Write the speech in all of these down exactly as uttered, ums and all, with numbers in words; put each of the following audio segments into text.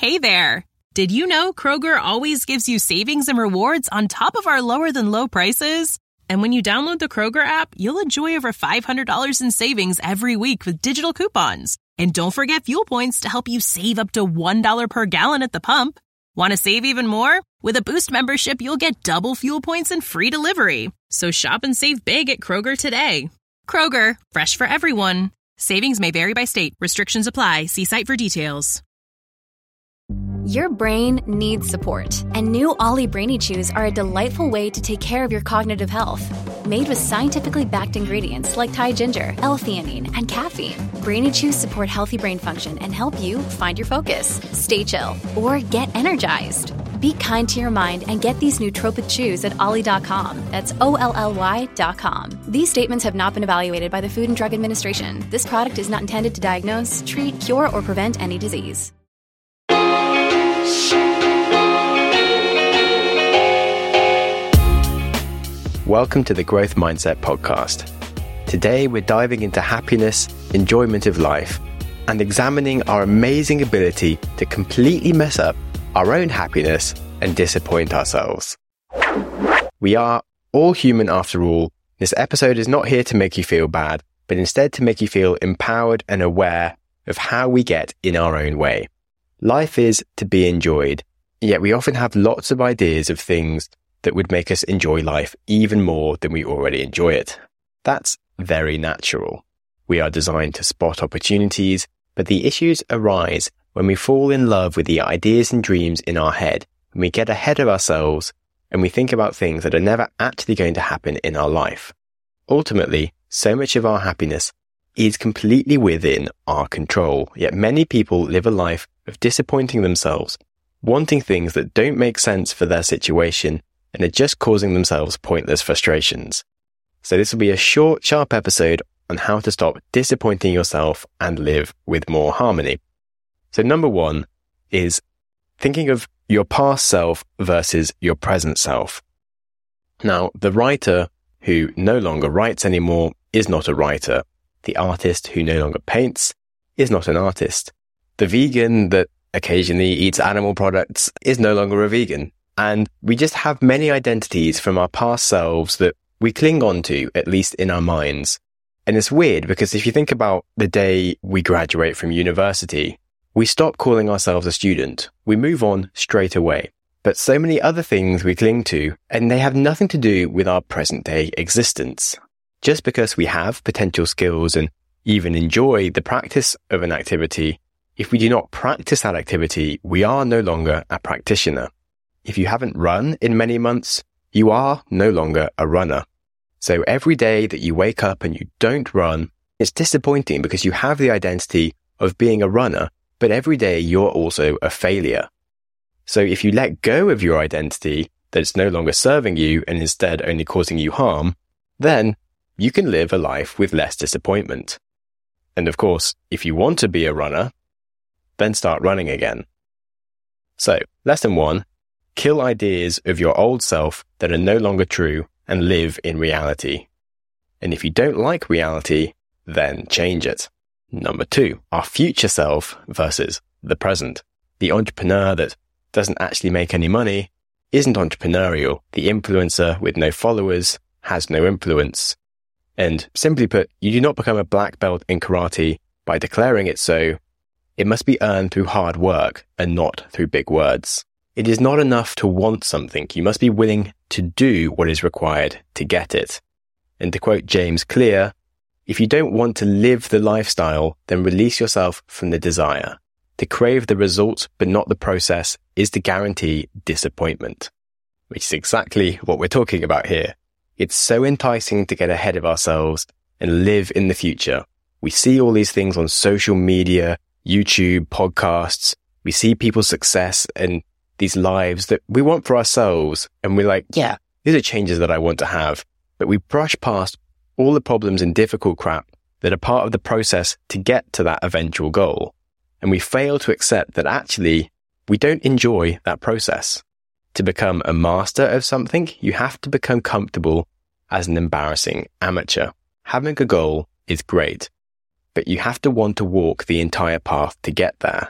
Hey there! Did you know Kroger always gives you savings and rewards on top of our lower-than-low prices? And when you download the Kroger app, you'll enjoy over five hundred dollars in savings every week with digital coupons. And don't forget fuel points to help you save up to one dollar per gallon at the pump. Want to save even more? With a Boost membership, you'll get double fuel points and free delivery. So shop and save big at Kroger today. Kroger, fresh for everyone. Savings may vary by state. Restrictions apply. See site for details. Your brain needs support, and new Ollie Brainy Chews are a delightful way to take care of your cognitive health. Made with scientifically backed ingredients like Thai ginger, L-theanine, and caffeine, Brainy Chews support healthy brain function and help you find your focus, stay chill, or get energized. Be kind to your mind and get these nootropic chews at ollie dot com. That's O L L Y dot com. These statements have not been evaluated by the Food and Drug Administration. This product is not intended to diagnose, treat, cure, or prevent any disease. Welcome to the Growth Mindset Podcast. Today we're diving into happiness, enjoyment of life, and examining our amazing ability to completely mess up our own happiness and disappoint ourselves. We are all human after all. This episode is not here to make you feel bad, but instead to make you feel empowered and aware of how we get in our own way. Life is to be enjoyed, yet we often have lots of ideas of things that would make us enjoy life even more than we already enjoy it. That's very natural. We are designed to spot opportunities, but the issues arise when we fall in love with the ideas and dreams in our head, and we get ahead of ourselves and we think about things that are never actually going to happen in our life. Ultimately, so much of our happiness is completely within our control, yet many people live a life of disappointing themselves, wanting things that don't make sense for their situation, and are just causing themselves pointless frustrations. So this will be a short, sharp episode on how to stop disappointing yourself and live with more harmony. So number one is thinking of your past self versus your present self. Now, the writer who no longer writes anymore is not a writer. The artist who no longer paints is not an artist. The vegan that occasionally eats animal products is no longer a vegan. And we just have many identities from our past selves that we cling on to, at least in our minds. And it's weird because if you think about the day we graduate from university, we stop calling ourselves a student. We move on straight away. But so many other things we cling to, and they have nothing to do with our present day existence. Just because we have potential skills and even enjoy the practice of an activity, if we do not practice that activity, we are no longer a practitioner. If you haven't run in many months, you are no longer a runner. So every day that you wake up and you don't run, it's disappointing because you have the identity of being a runner, but every day you're also a failure. So if you let go of your identity that's no longer serving you and instead only causing you harm, then you can live a life with less disappointment. And of course, if you want to be a runner, then start running again. So, lesson one, kill ideas of your old self that are no longer true and live in reality. And if you don't like reality, then change it. Number two, our future self versus the present. The entrepreneur that doesn't actually make any money isn't entrepreneurial. The influencer with no followers has no influence. And simply put, you do not become a black belt in karate by declaring it so. It must be earned through hard work and not through big words. It is not enough to want something. You must be willing to do what is required to get it. And to quote James Clear, if you don't want to live the lifestyle, then release yourself from the desire. To crave the result but not the process is to guarantee disappointment, which is exactly what we're talking about here. It's so enticing to get ahead of ourselves and live in the future. We see all these things on social media, YouTube, podcasts. We see people's success and these lives that we want for ourselves. And we're like, yeah, these are changes that I want to have. But we brush past all the problems and difficult crap that are part of the process to get to that eventual goal. And we fail to accept that actually we don't enjoy that process. To become a master of something, you have to become comfortable as an embarrassing amateur. Having a goal is great, but you have to want to walk the entire path to get there.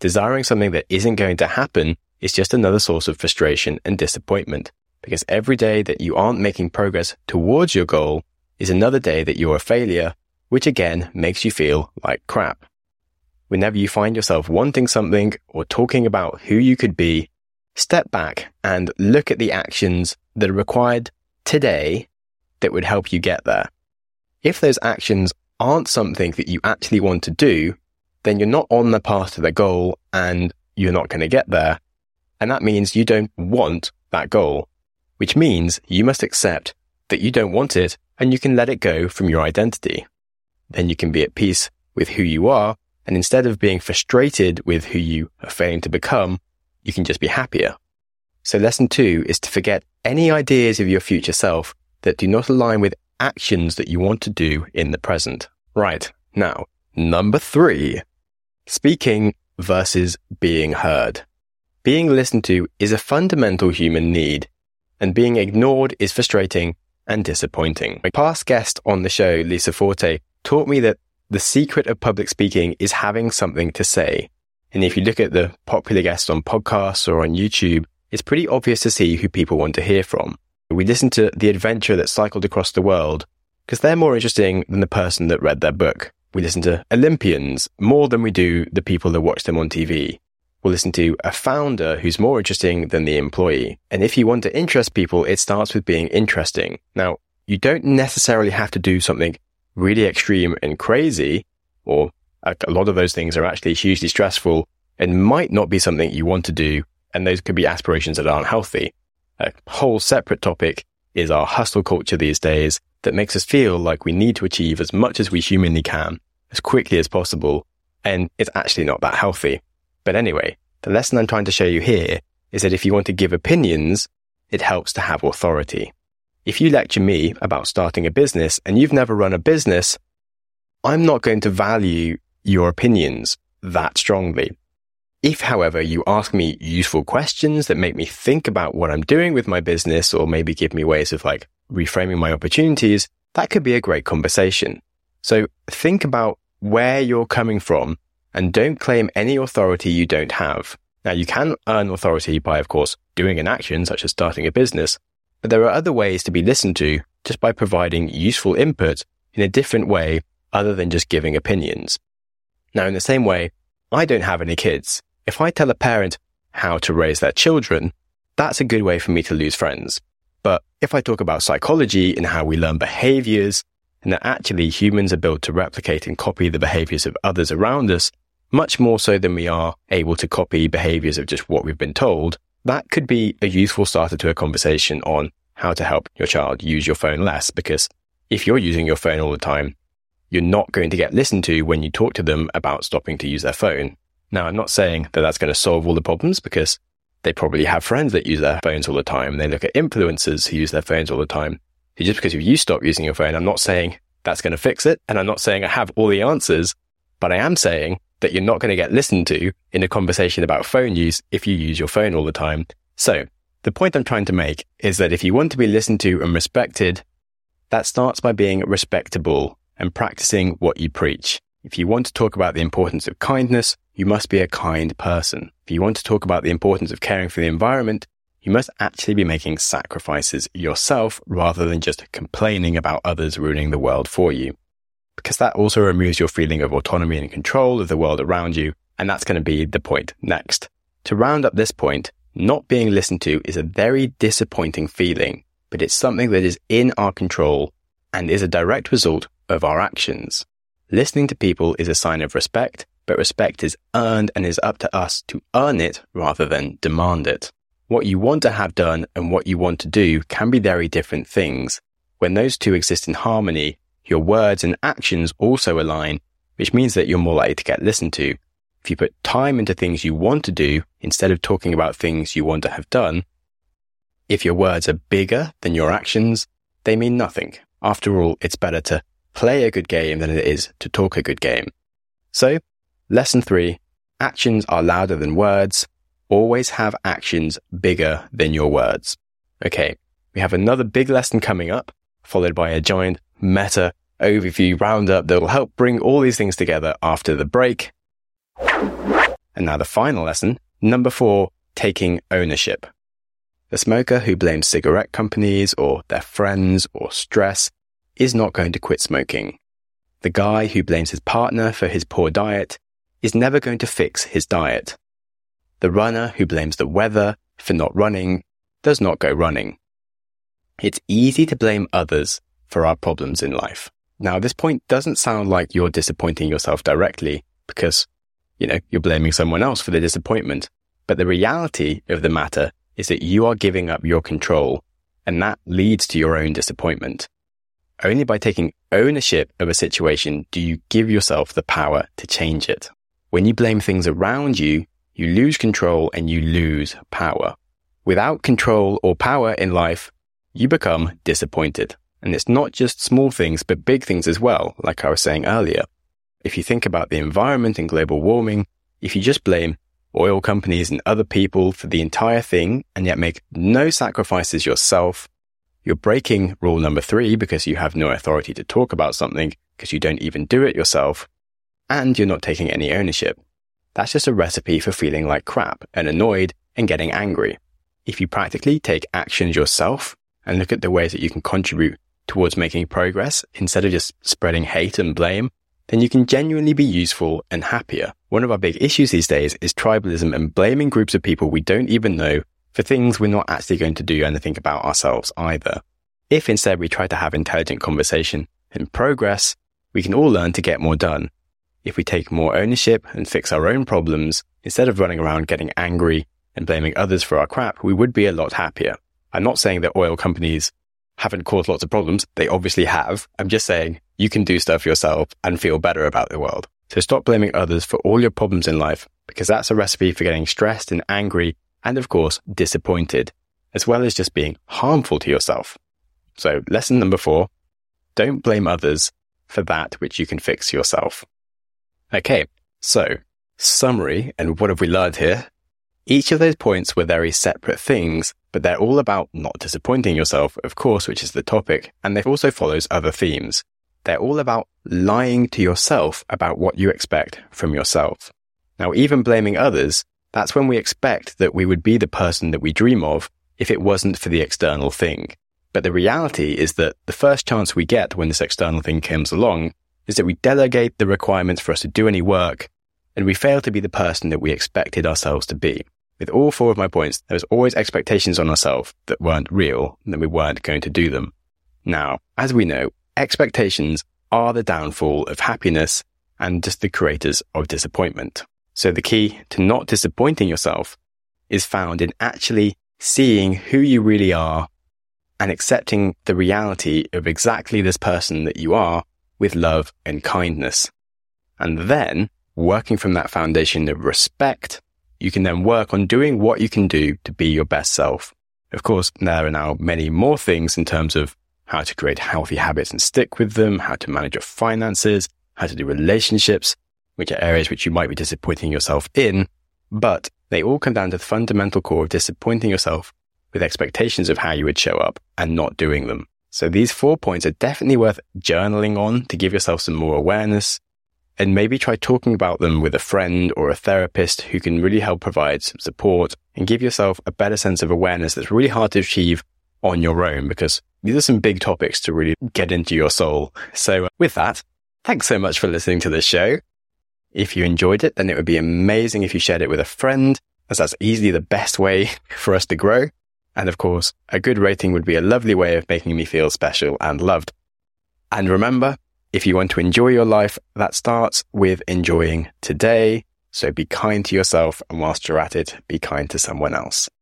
Desiring something that isn't going to happen is just another source of frustration and disappointment, because every day that you aren't making progress towards your goal is another day that you're a failure, which again makes you feel like crap. Whenever you find yourself wanting something or talking about who you could be, step back and look at the actions that are required today that would help you get there. If those actions aren't something that you actually want to do, then you're not on the path to the goal and you're not going to get there. And that means you don't want that goal, which means you must accept that you don't want it and you can let it go from your identity. Then you can be at peace with who you are, and instead of being frustrated with who you are failing to become, you can just be happier. So lesson two is to forget any ideas of your future self that do not align with actions that you want to do in the present. Right, now, number three. Speaking versus being heard. Being listened to is a fundamental human need, and being ignored is frustrating and disappointing. My past guest on the show, Lisa Forte, taught me that the secret of public speaking is having something to say. And if you look at the popular guests on podcasts or on YouTube, it's pretty obvious to see who people want to hear from. We listen to the adventurer that cycled across the world because they're more interesting than the person that read their book. We listen to Olympians more than we do the people that watch them on T V. We'll listen to a founder who's more interesting than the employee. And if you want to interest people, it starts with being interesting. Now, you don't necessarily have to do something really extreme and crazy, or a lot of those things are actually hugely stressful and might not be something you want to do. And those could be aspirations that aren't healthy. A whole separate topic is our hustle culture these days that makes us feel like we need to achieve as much as we humanly can, as quickly as possible, and it's actually not that healthy. But anyway, the lesson I'm trying to show you here is that if you want to give opinions, it helps to have authority. If you lecture me about starting a business and you've never run a business, I'm not going to value your opinions that strongly. If, however, you ask me useful questions that make me think about what I'm doing with my business, or maybe give me ways of like reframing my opportunities, that could be a great conversation. So think about where you're coming from and don't claim any authority you don't have. Now, you can earn authority by, of course, doing an action such as starting a business, but there are other ways to be listened to just by providing useful input in a different way other than just giving opinions. Now, in the same way, I don't have any kids. If I tell a parent how to raise their children, that's a good way for me to lose friends. But if I talk about psychology and how we learn behaviors, and that actually humans are built to replicate and copy the behaviors of others around us, much more so than we are able to copy behaviors of just what we've been told, that could be a useful starter to a conversation on how to help your child use your phone less. Because if you're using your phone all the time, you're not going to get listened to when you talk to them about stopping to use their phone. Now, I'm not saying that that's going to solve all the problems, because they probably have friends that use their phones all the time. They look at influencers who use their phones all the time. So just because you stop using your phone, I'm not saying that's going to fix it. And I'm not saying I have all the answers, but I am saying that you're not going to get listened to in a conversation about phone use if you use your phone all the time. So the point I'm trying to make is that if you want to be listened to and respected, that starts by being respectable and practicing what you preach. If you want to talk about the importance of kindness, you must be a kind person. If you want to talk about the importance of caring for the environment, you must actually be making sacrifices yourself rather than just complaining about others ruining the world for you. Because that also removes your feeling of autonomy and control of the world around you, and that's going to be the point next. To round up this point, not being listened to is a very disappointing feeling, but it's something that is in our control and is a direct result of our actions. Listening to people is a sign of respect, but respect is earned and is up to us to earn it rather than demand it. What you want to have done and what you want to do can be very different things. When those two exist in harmony, your words and actions also align, which means that you're more likely to get listened to. If you put time into things you want to do instead of talking about things you want to have done, if your words are bigger than your actions, they mean nothing. After all, it's better to play a good game than it is to talk a good game. So, lesson three, actions are louder than words. Always have actions bigger than your words. Okay, we have another big lesson coming up, followed by a giant meta overview roundup that will help bring all these things together after the break. And now the final lesson, number four, taking ownership. The smoker who blames cigarette companies or their friends or stress is not going to quit smoking. The guy who blames his partner for his poor diet is never going to fix his diet. The runner who blames the weather for not running does not go running. It's easy to blame others for our problems in life. Now, this point doesn't sound like you're disappointing yourself directly because, you know, you're blaming someone else for the disappointment. But the reality of the matter is that you are giving up your control, and that leads to your own disappointment. Only by taking ownership of a situation do you give yourself the power to change it. When you blame things around you, you lose control and you lose power. Without control or power in life, you become disappointed. And it's not just small things, but big things as well, like I was saying earlier. If you think about the environment and global warming, if you just blame oil companies and other people for the entire thing and yet make no sacrifices yourself, you're breaking rule number three because you have no authority to talk about something because you don't even do it yourself, and you're not taking any ownership. That's just a recipe for feeling like crap and annoyed and getting angry. If you practically take actions yourself and look at the ways that you can contribute towards making progress instead of just spreading hate and blame, then you can genuinely be useful and happier. One of our big issues these days is tribalism and blaming groups of people we don't even know for things we're not actually going to do anything about ourselves either. If instead we try to have intelligent conversation and progress, we can all learn to get more done. If we take more ownership and fix our own problems, instead of running around getting angry and blaming others for our crap, we would be a lot happier. I'm not saying that oil companies haven't caused lots of problems. They obviously have. I'm just saying you can do stuff yourself and feel better about the world. So stop blaming others for all your problems in life, because that's a recipe for getting stressed and angry and, of course, disappointed, as well as just being harmful to yourself. So lesson number four, don't blame others for that which you can fix yourself. Okay, so summary, and what have we learned here? Each of those points were very separate things, but they're all about not disappointing yourself, of course, which is the topic, and they also follows other themes. They're all about lying to yourself about what you expect from yourself. Now, even blaming others, that's when we expect that we would be the person that we dream of if it wasn't for the external thing. But the reality is that the first chance we get when this external thing comes along is that we delegate the requirements for us to do any work, and we fail to be the person that we expected ourselves to be. With all four of my points, there was always expectations on ourselves that weren't real, and that we weren't going to do them. Now, as we know, expectations are the downfall of happiness and just the creators of disappointment. So the key to not disappointing yourself is found in actually seeing who you really are and accepting the reality of exactly this person that you are with love and kindness. And then, working from that foundation of respect, you can then work on doing what you can do to be your best self. Of course, there are now many more things in terms of how to create healthy habits and stick with them, how to manage your finances, how to do relationships, which are areas which you might be disappointing yourself in, but they all come down to the fundamental core of disappointing yourself with expectations of how you would show up and not doing them. So these four points are definitely worth journaling on to give yourself some more awareness, and maybe try talking about them with a friend or a therapist who can really help provide some support and give yourself a better sense of awareness that's really hard to achieve on your own, because these are some big topics to really get into your soul. So with that, thanks so much for listening to this show. If you enjoyed it, then it would be amazing if you shared it with a friend, as that's easily the best way for us to grow. And of course, a good rating would be a lovely way of making me feel special and loved. And remember, if you want to enjoy your life, that starts with enjoying today. So be kind to yourself, and whilst you're at it, be kind to someone else.